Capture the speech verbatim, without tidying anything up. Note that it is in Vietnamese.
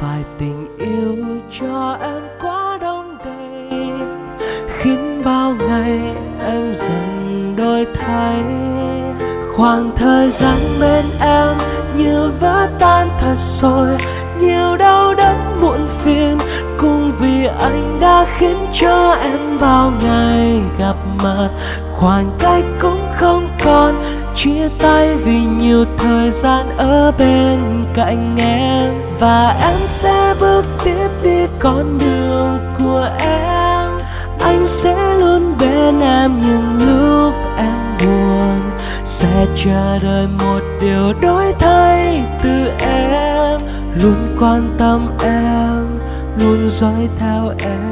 phải tình yêu cho em quá đông đầy, khiến bao ngày em dần đổi thay. Khoảng thời gian bên em như vỡ tan thật rồi, nhiều đau đớn muộn phiền, cũng vì anh đã khiến cho em bao ngày gặp mặt khoảng cách cũng không còn, chia tay vì nhiều thời gian ở bên cạnh em. Và em sẽ bước tiếp đi con đường của em, anh sẽ luôn bên em những lúc em buồn, sẽ chờ đợi một điều đổi thay từ em, luôn quan tâm em, luôn dõi theo em.